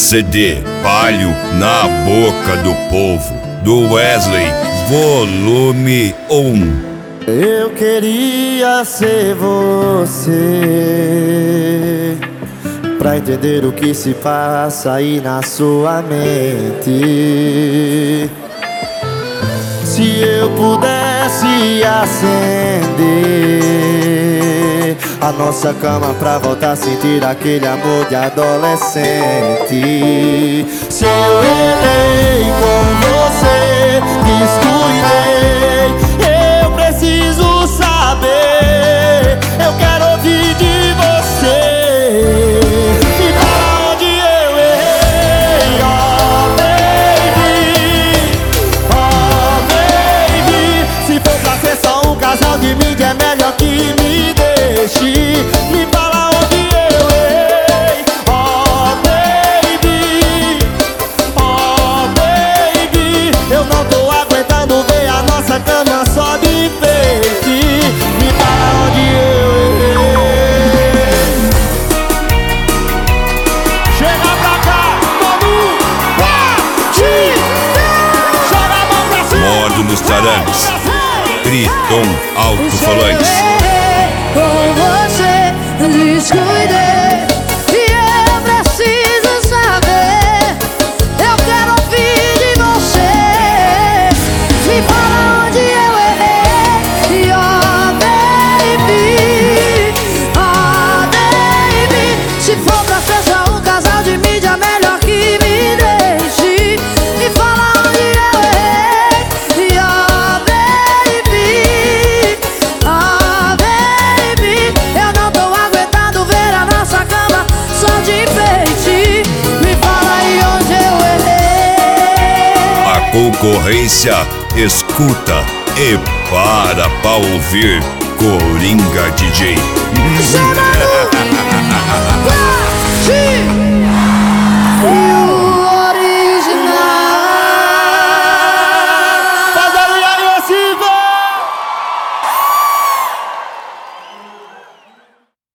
CD Palio na boca do povo, do Wesley, volume 1. Eu queria ser você pra entender o que se passa aí na sua mente. Se eu pudesse acender a nossa cama pra voltar a sentir aquele amor de adolescente. Se eu errei com você, descuidei, eu preciso saber, eu quero ouvir de você. E para onde eu errei, oh baby, se for pra ser só um casal de mídia, é melhor que me deixe. Me fala onde eu errei, oh baby, eu não tô aguentando ver a nossa cama só de enfeite. Me fala onde eu errei. Chega pra cá, todo joga a mão pra cima. Módulos Tarantes, Triton Alto-Falantes. Com você descuidei e eu preciso saber, eu quero ouvir de você. Me fala onde eu errei, oh baby, se for pra ser só um casal de mídia, melhor que me deixe. Me fala onde eu errei, oh baby, eu não tô aguentando ver a nossa cama só de enfeite. Me fala aí onde eu errei. A concorrência escuta e para pra ouvir Coringa DJ. Chama no